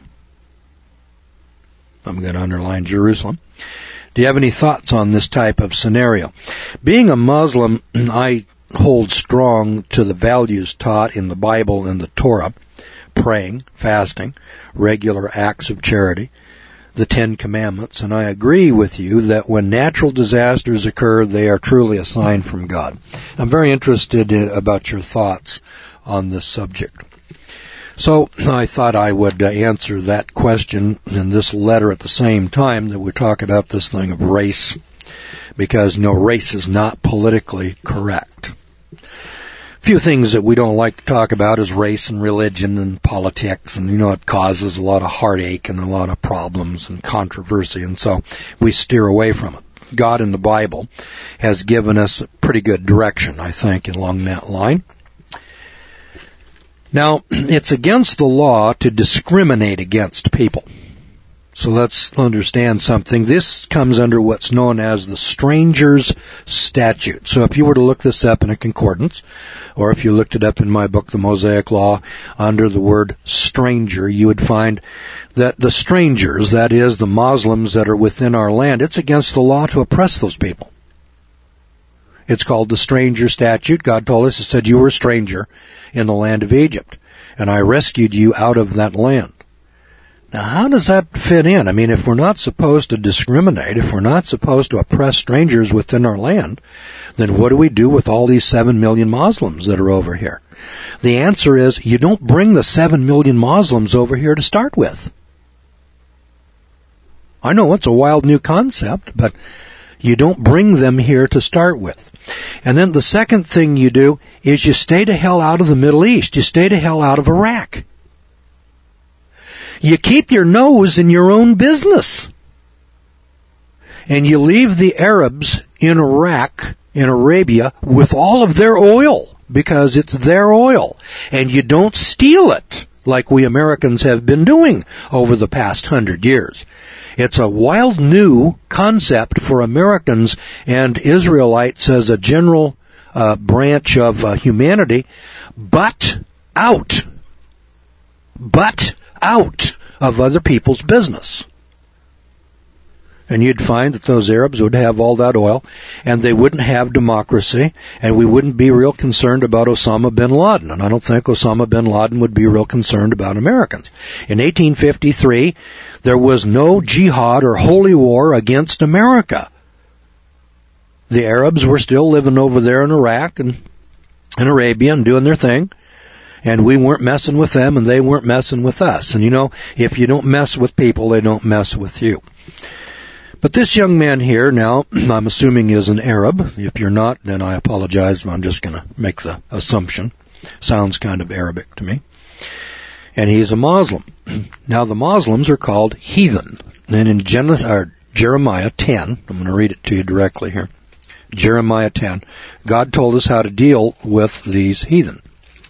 S1: I'm going to underline Jerusalem. Do you have any thoughts on this type of scenario? Being a Muslim, I hold strong to the values taught in the Bible and the Torah: praying, fasting, regular acts of charity, the Ten Commandments, and I agree with you that when natural disasters occur, they are truly a sign from God. I'm very interested in, about your thoughts on this subject. So I thought I would uh, answer that question in this letter at the same time that we talk about this thing of race, because, you know, race is not politically correct. A few things that we don't like to talk about is race and religion and politics, and, you know, it causes a lot of heartache and a lot of problems and controversy, and so we steer away from it. God in the Bible has given us a pretty good direction, I think, along that line. Now, it's against the law to discriminate against people. So let's understand something. This comes under what's known as the Stranger's Statute. So if you were to look this up in a concordance, or if you looked it up in my book, The Mosaic Law, under the word stranger, you would find that the strangers, that is, the Muslims that are within our land, it's against the law to oppress those people. It's called the Stranger Statute. God told us, He said, you were a stranger in the land of Egypt, and I rescued you out of that land. Now, how does that fit in? I mean, if we're not supposed to discriminate, if we're not supposed to oppress strangers within our land, then what do we do with all these seven million Muslims that are over here? The answer is, you don't bring the seven million Muslims over here to start with. I know it's a wild new concept, but you don't bring them here to start with. And then the second thing you do is you stay the hell out of the Middle East. You stay the hell out of Iraq. You keep your nose in your own business. And you leave the Arabs in Iraq, in Arabia, with all of their oil, because it's their oil. And you don't steal it, like we Americans have been doing over the past hundred years. It's a wild new concept for Americans and Israelites as a general uh, branch of uh, humanity, but out. But out of other people's business. And you'd find that those Arabs would have all that oil, and they wouldn't have democracy, and we wouldn't be real concerned about Osama bin Laden. And I don't think Osama bin Laden would be real concerned about Americans. In eighteen fifty-three, there was no jihad or holy war against America. The Arabs were still living over there in Iraq and in Arabia and doing their thing. And we weren't messing with them, and they weren't messing with us. And you know, if you don't mess with people, they don't mess with you. But this young man here, now, I'm assuming is an Arab. If you're not, then I apologize. I'm just going to make the assumption. Sounds kind of Arabic to me. And he's a Muslim. Now, the Muslims are called heathen. And in Genesis, or Jeremiah ten, I'm going to read it to you directly here. Jeremiah ten, God told us how to deal with these heathen.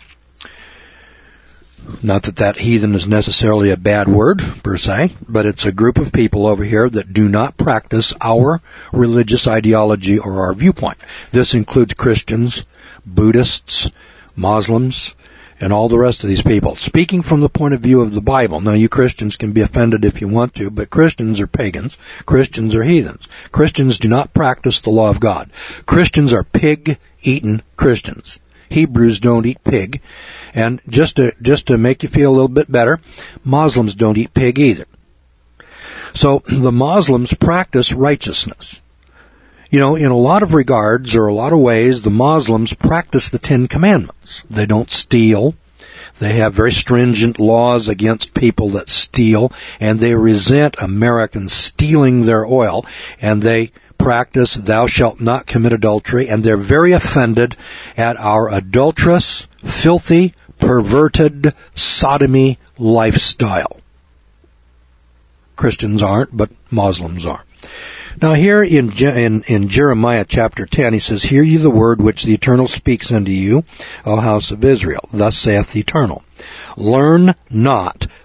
S1: Not that that heathen is necessarily a bad word, per se, but it's a group of people over here that do not practice our religious ideology or our viewpoint. This includes Christians, Buddhists, Muslims, and all the rest of these people. Speaking from the point of view of the Bible. Now, you Christians can be offended if you want to, but Christians are pagans. Christians are heathens. Christians do not practice the law of God. Christians are pig-eaten Christians. Hebrews don't eat pig. And just to, just to make you feel a little bit better, Muslims don't eat pig either. So the Muslims practice righteousness. You know, in a lot of regards or a lot of ways, the Muslims practice the Ten Commandments. They don't steal. They have very stringent laws against people that steal, and they resent Americans stealing their oil, and they practice thou shalt not commit adultery, and they're very offended at our adulterous, filthy, perverted sodomy lifestyle. Christians aren't, but Muslims are. Now here in, in, in Jeremiah chapter ten, he says, Hear ye the word which the Eternal speaks unto you, O house of Israel. Thus saith the Eternal, Learn not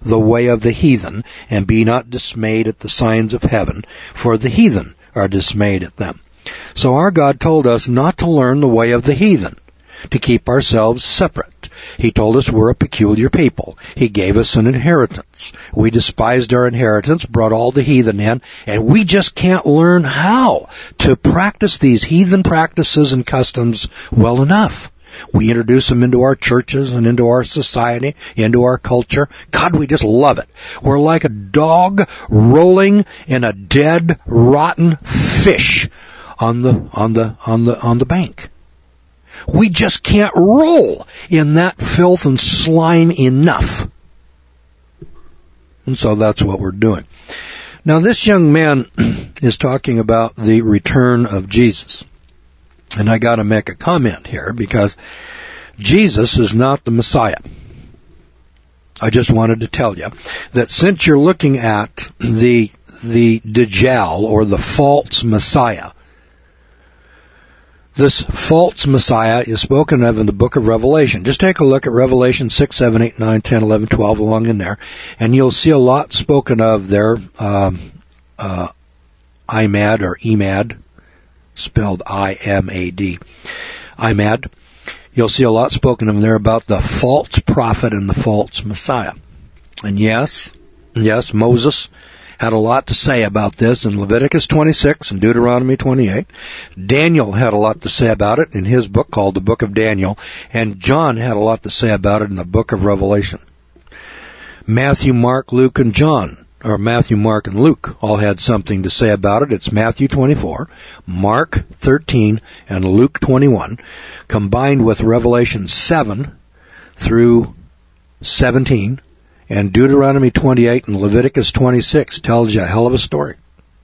S1: the way of the heathen, and be not dismayed at the signs of heaven, for the heathen are dismayed at them. So our God told us not to learn the way of the heathen, to keep ourselves separate. He told us we're a peculiar people. He gave us an inheritance. We despised our inheritance, brought all the heathen in, and we just can't learn how to practice these heathen practices and customs well enough. We introduce them into our churches and into our society, into our culture. God, we just love it. We're like a dog rolling in a dead, rotten fish on the, on the, on the, on the bank. We just can't roll in that filth and slime enough. And so that's what we're doing. Now this young man is talking about the return of Jesus. And I gotta make a comment here because Jesus is not the Messiah. I just wanted to tell you that since you're looking at the, the Dajjal or the false Messiah, this false Messiah is spoken of in the book of Revelation. Just take a look at Revelation six, seven, eight, nine, ten, eleven, twelve along in there, and you'll see a lot spoken of there, um, uh, Imad or Emad, spelled I M A D, Imad. You'll see a lot spoken of there about the false prophet and the false Messiah. And yes, yes, Moses had a lot to say about this in Leviticus twenty-six and Deuteronomy twenty-eight. Daniel had a lot to say about it in his book called the Book of Daniel. And John had a lot to say about it in the Book of Revelation. Matthew, Mark, Luke, and John, or Matthew, Mark, and Luke all had something to say about it. It's Matthew twenty-four, Mark thirteen, and Luke twenty-one, combined with Revelation seven through seventeen. And Deuteronomy twenty-eight and Leviticus twenty-six tells you a hell of a story.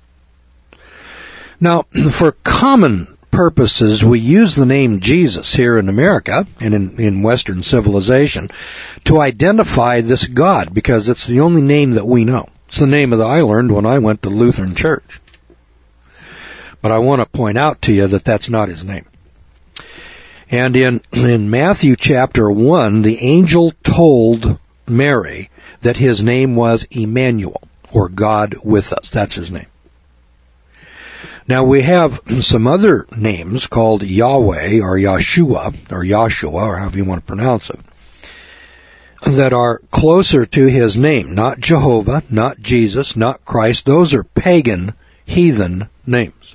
S1: Now, for common purposes, we use the name Jesus here in America and in, in Western civilization to identify this God because it's the only name that we know. It's the name that I learned when I went to Lutheran Church. But I want to point out to you that that's not his name. And in, in Matthew chapter one, the angel told Mary that his name was Emmanuel, or God with us. That's his name. Now we have some other names called Yahweh or Yahshua or Yahshua or however you want to pronounce it that are closer to his name. Not Jehovah, not Jesus, not Christ. Those are pagan, heathen names.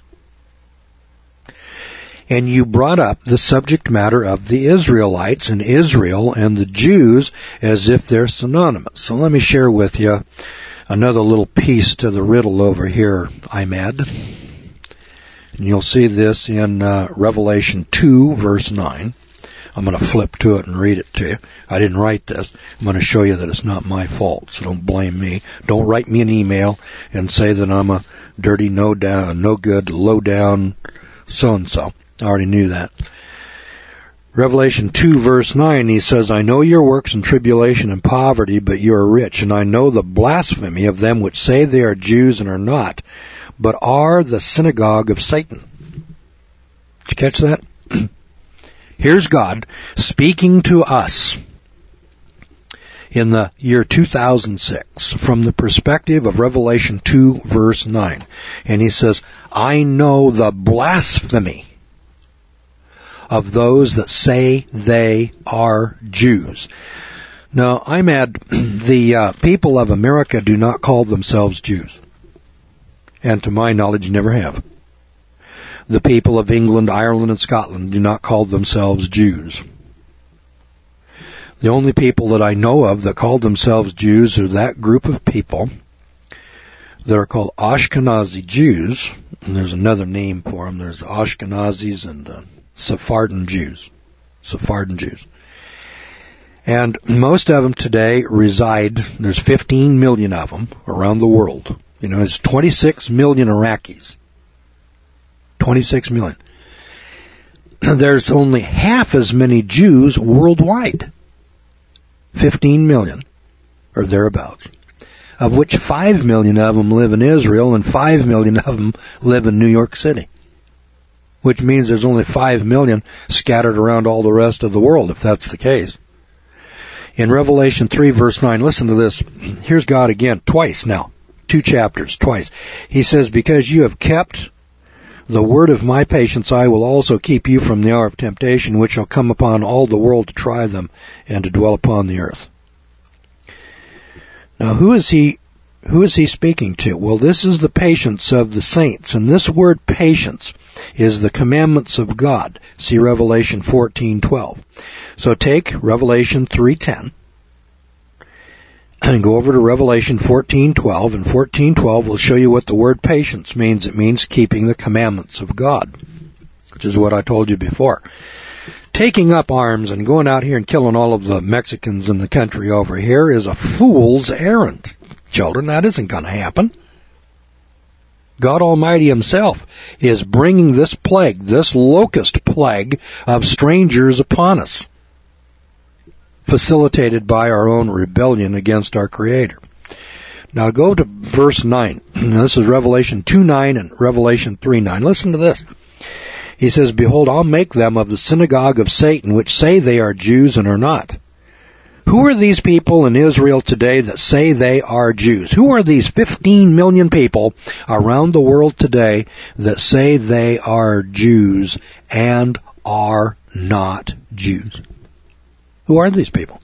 S1: And you brought up the subject matter of the Israelites and Israel and the Jews as if they're synonymous. So let me share with you another little piece to the riddle over here, Imad. And you'll see this in uh, Revelation two, verse nine. I'm going to flip to it and read it to you. I didn't write this. I'm going to show you that it's not my fault, so don't blame me. Don't write me an email and say that I'm a dirty, no down, no good, low down so-and-so. I already knew that. Revelation two, verse nine, he says, I know your works and tribulation and poverty, but you are rich, and I know the blasphemy of them which say they are Jews and are not, but are the synagogue of Satan. Did you catch that? Here's God speaking to us in the year two thousand six from the perspective of Revelation two, verse nine. And he says, I know the blasphemy of those that say they are Jews. Now, I'm at the uh, people of America do not call themselves Jews. And to my knowledge, never have. The people of England, Ireland, and Scotland do not call themselves Jews. The only people that I know of that call themselves Jews are that group of people that are called Ashkenazi Jews. And there's another name for them. There's Ashkenazis and the Sephardan Jews. Sephardan Jews. And most of them today reside, there's fifteen million of them around the world. You know, there's twenty-six million Iraqis. twenty-six million. There's only half as many Jews worldwide. fifteen million, or thereabouts. Of which five million of them live in Israel and five million of them live in New York City. Which means there's only five million scattered around all the rest of the world, if that's the case. In Revelation three, verse nine, listen to this. Here's God again, twice now. Two chapters, twice. He says, because you have kept the word of my patience, I will also keep you from the hour of temptation, which shall come upon all the world to try them and to dwell upon the earth. Now, who is he, who is he speaking to? Well, this is the patience of the saints. And this word patience is the commandments of God. See Revelation fourteen twelve. So take Revelation three ten. And go over to Revelation fourteen twelve, and fourteen twelve will show you what the word patience means. It means keeping the commandments of God, which is what I told you before. Taking up arms and going out here and killing all of the Mexicans in the country over here is a fool's errand. Children, that isn't going to happen. God Almighty Himself is bringing this plague, this locust plague of strangers upon us, facilitated by our own rebellion against our Creator. Now go to verse nine. This is Revelation two nine and Revelation three nine. Listen to this. He says, behold, I'll make them of the synagogue of Satan, which say they are Jews and are not. Who are these people in Israel today that say they are Jews? Who are these fifteen million people around the world today that say they are Jews and are not Jews? Who are these people?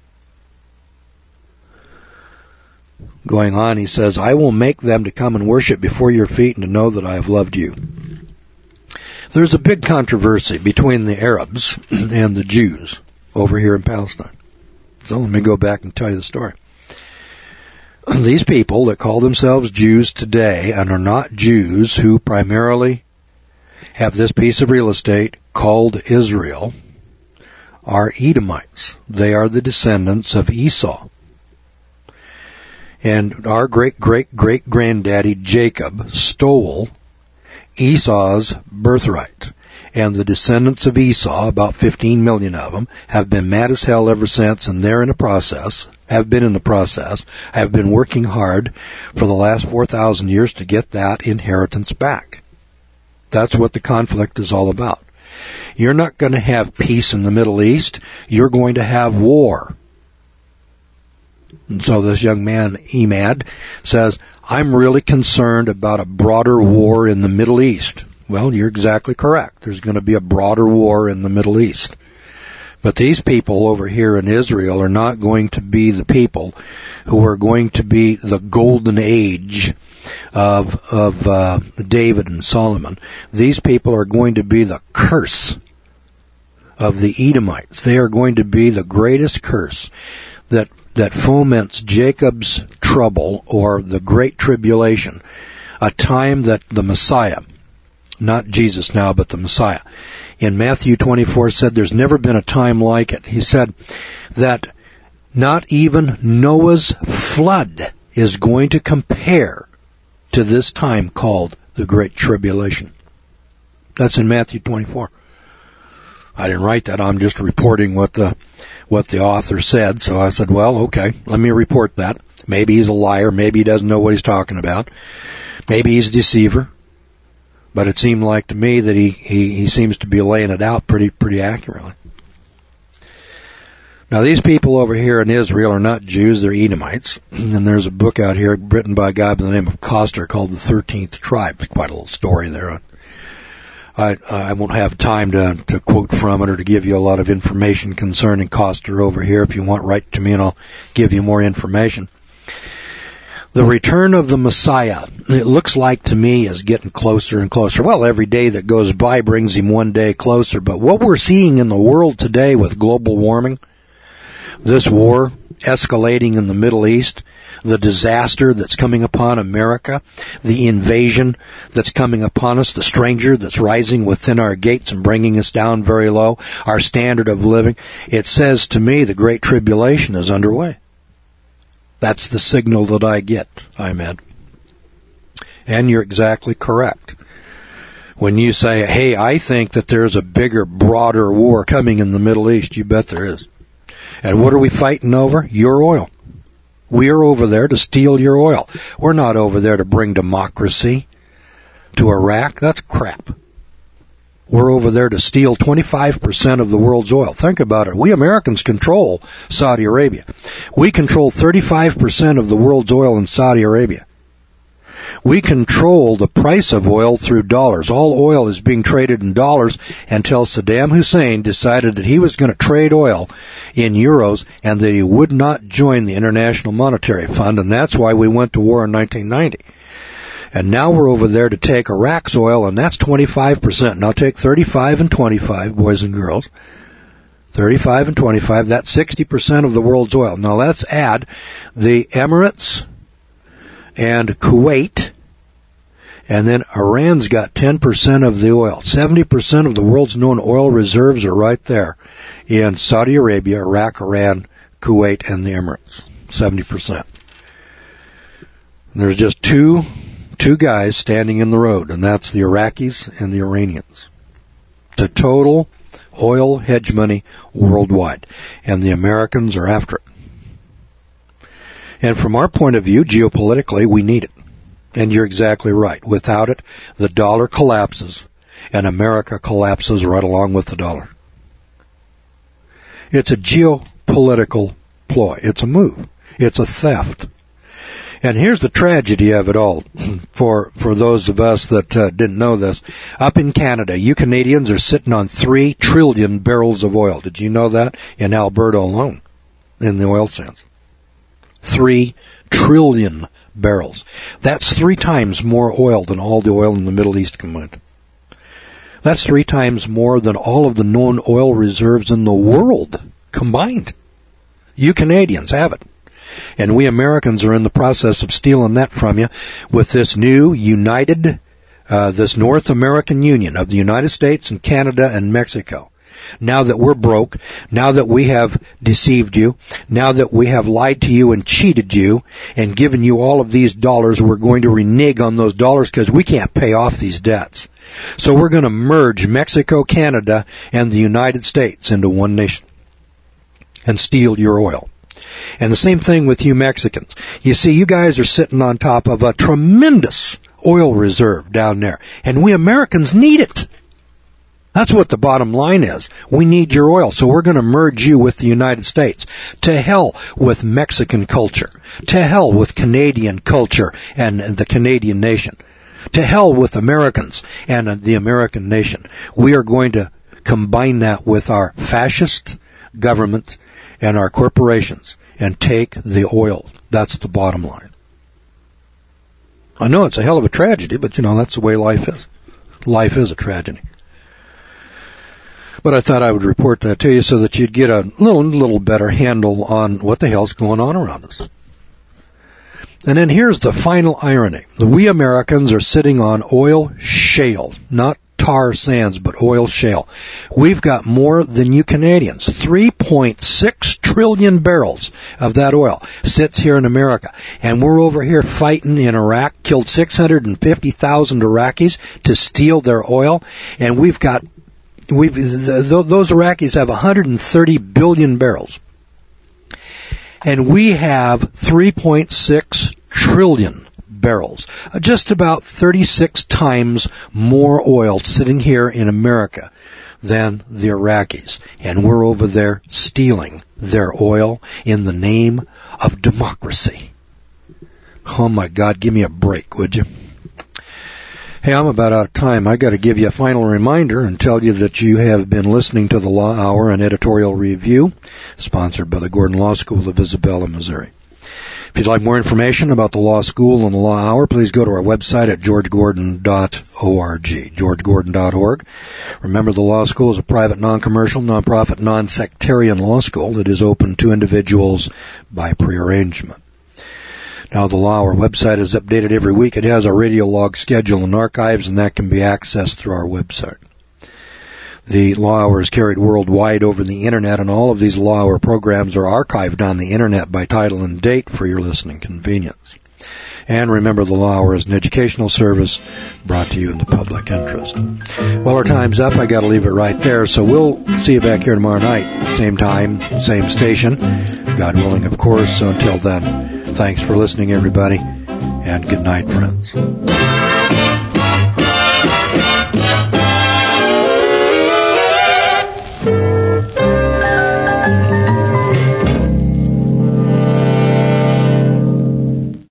S1: Going on, he says, I will make them to come and worship before your feet and to know that I have loved you. There's a big controversy between the Arabs and the Jews over here in Palestine. So let me go back and tell you the story. These people that call themselves Jews today and are not Jews, who primarily have this piece of real estate called Israel, are Edomites. They are the descendants of Esau. And our great-great-great-granddaddy Jacob stole Esau's birthright. And the descendants of Esau, about fifteen million of them, have been mad as hell ever since, and they're in a process, have been in the process, have been working hard for the last four thousand years to get that inheritance back. That's what the conflict is all about. You're not going to have peace in the Middle East. You're going to have war. And so this young man, Emad, says, I'm really concerned about a broader war in the Middle East. Well, you're exactly correct. There's going to be a broader war in the Middle East. But these people over here in Israel are not going to be the people who are going to be the golden age of of uh, David and Solomon. These people are going to be the curse of the Edomites. They are going to be the greatest curse that that foments Jacob's trouble, or the Great Tribulation, a time that the Messiah, not Jesus now, but the Messiah, in Matthew twenty-four said there's never been a time like it. He said that not even Noah's flood is going to compare to this time called the Great Tribulation. That's in Matthew twenty-four. I didn't write that. I'm just reporting what the what the author said. So I said, well, okay, let me report that. Maybe he's a liar. Maybe he doesn't know what he's talking about. Maybe he's a deceiver. But it seemed like to me that he, he, he seems to be laying it out pretty pretty accurately. Now, these people over here in Israel are not Jews, they're Edomites. And there's a book out here written by a guy by the name of Koster called The thirteenth Tribe. It's quite a little story there. I, I won't have time to, to quote from it or to give you a lot of information concerning Koster over here. If you want, write to me and I'll give you more information. The return of the Messiah, it looks like to me, is getting closer and closer. Well, every day that goes by brings him one day closer. But what we're seeing in the world today with global warming, this war escalating in the Middle East, the disaster that's coming upon America, the invasion that's coming upon us, the stranger that's rising within our gates and bringing us down very low, our standard of living, it says to me the Great Tribulation is underway. That's the signal that I get, Ahmed. And you're exactly correct. When you say, hey, I think that there's a bigger, broader war coming in the Middle East, you bet there is. And what are we fighting over? Your oil. We are over there to steal your oil. We're not over there to bring democracy to Iraq. That's crap. We're over there to steal twenty-five percent of the world's oil. Think about it. We Americans control Saudi Arabia. We control thirty-five percent of the world's oil in Saudi Arabia. We control the price of oil through dollars. All oil is being traded in dollars until Saddam Hussein decided that he was going to trade oil in euros and that he would not join the International Monetary Fund, and that's why we went to war in nineteen ninety. And now we're over there to take Iraq's oil, and that's twenty-five percent. Now take thirty-five and twenty-five, boys and girls. thirty-five and twenty-five, that's sixty percent of the world's oil. Now let's add the Emirates and Kuwait, and then Iran's got ten percent of the oil. seventy percent of the world's known oil reserves are right there in Saudi Arabia, Iraq, Iran, Kuwait, and the Emirates. seventy percent. And there's just two Two guys standing in the road, and that's the Iraqis and the Iranians. The total oil hegemony worldwide, and the Americans are after it. And from our point of view, geopolitically, we need it. And you're exactly right. Without it, the dollar collapses, and America collapses right along with the dollar. It's a geopolitical ploy. It's a move. It's a theft. And here's the tragedy of it all for for those of us that uh, didn't know this. Up in Canada, you Canadians are sitting on three trillion barrels of oil. Did you know that? In Alberta alone, in the oil sands. Three trillion barrels. That's three times more oil than all the oil in the Middle East combined. That's three times more than all of the known oil reserves in the world combined. You Canadians have it. And we Americans are in the process of stealing that from you with this new united, uh, this North American Union of the United States and Canada and Mexico. Now that we're broke, now that we have deceived you, now that we have lied to you and cheated you and given you all of these dollars, we're going to renege on those dollars because we can't pay off these debts. So we're going to merge Mexico, Canada, and the United States into one nation and steal your oil. And the same thing with you Mexicans. You see, you guys are sitting on top of a tremendous oil reserve down there. And we Americans need it. That's what the bottom line is. We need your oil, so we're going to merge you with the United States. To hell with Mexican culture. To hell with Canadian culture and the Canadian nation. To hell with Americans and the American nation. We are going to combine that with our fascist government and our corporations and take the oil. That's the bottom line. I know it's a hell of a tragedy, but you know, that's the way life is. Life is a tragedy. But I thought I would report that to you so that you'd get a little, little better handle on what the hell's going on around us. And then here's the final irony. We Americans are sitting on oil shale, not tar sands, but oil shale. We've got more than you Canadians. three point six trillion barrels of that oil sits here in America. And we're over here fighting in Iraq, killed six hundred fifty thousand Iraqis to steal their oil. And we've got, we've, th- those Iraqis have one hundred thirty billion barrels. And we have three point six trillion barrels, just about thirty-six times more oil sitting here in America than the Iraqis. And we're over there stealing their oil in the name of democracy. Oh my God, give me a break, would you? Hey, I'm about out of time. I got to give you a final reminder and tell you that you have been listening to the Law Hour and Editorial Review, sponsored by the Gordon Law School of Isabella, Missouri. If you'd like more information about the Law School and the Law Hour, please go to our website at george gordon dot org, george gordon dot org. Remember, the Law School is a private, non-commercial, non-profit, non-sectarian law school that is open to individuals by prearrangement. Now, the Law Hour website is updated every week. It has a radio log schedule and archives, and that can be accessed through our website. The Law Hour is carried worldwide over the Internet, and all of these Law Hour programs are archived on the Internet by title and date for your listening convenience. And remember, the Law Hour is an educational service brought to you in the public interest. Well, our time's up. I got to leave it right there. So we'll see you back here tomorrow night, same time, same station, God willing, of course. So until then, thanks for listening, everybody, and good night, friends.